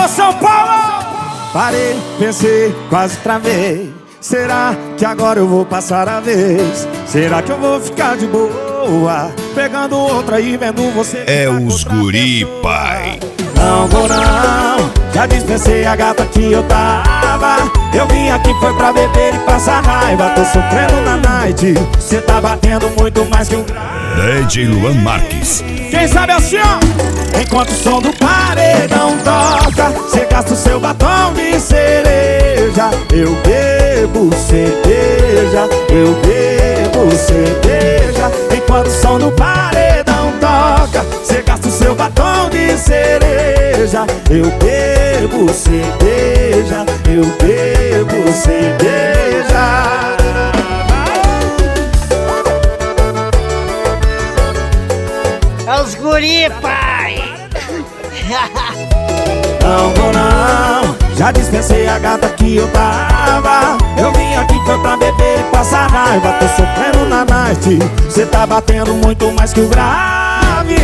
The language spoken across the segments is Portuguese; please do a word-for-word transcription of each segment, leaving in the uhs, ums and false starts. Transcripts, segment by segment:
Alô, São Paulo! Parei, pensei, quase travei. Será que agora eu vou passar a vez? Será que eu vou ficar de boa pegando outra e vendo você? É os guri, pai. Não vou não, já dispensei a gata que eu tava. Eu vim aqui foi pra beber e passar raiva. Tô sofrendo na night, cê tá batendo muito mais que um grave. D J Luan Marques. Quem sabe assim, ó. Enquanto o som do paredão toca, cê gasta o seu batom de cereja. Eu bebo cerveja, eu bebo cerveja. Enquanto o som do paredão toca, cê gasta o seu batom de cereja. Eu bebo cerveja, eu bebo cerveja. É os guri, pai! Não vou não, já dispensei a gata que eu tava. Eu vim aqui foi pra beber e passar raiva. Tô sofrendo na night, cê tá batendo muito mais que o grave.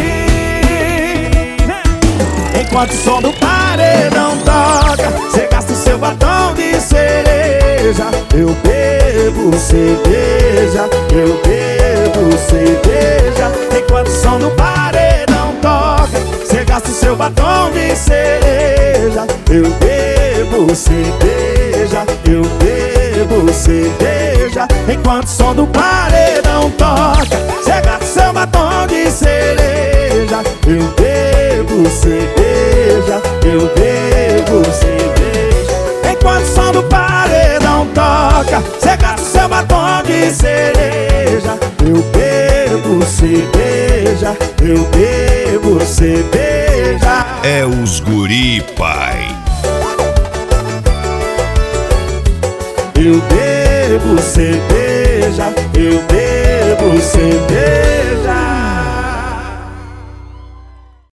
Enquanto o som do paredão toca, cê gasta o seu batom de cereja. Eu bebo cerveja, eu bebo cerveja. Enquanto o som do paredão toca, cê gasta o seu batom de cereja. Eu bebo cerveja, eu bebo cerveja. Enquanto o som do paredão toca, cê gasta o seu batom de cereja. Eu bebo cerveja, eu bebo cerveja. Enquanto o som do paredão toca, cê gasta o seu batom de cereja. Eu bebo cerveja, eu bebo cerveja. É os guri, pai. Eu bebo cerveja, eu bebo cerveja.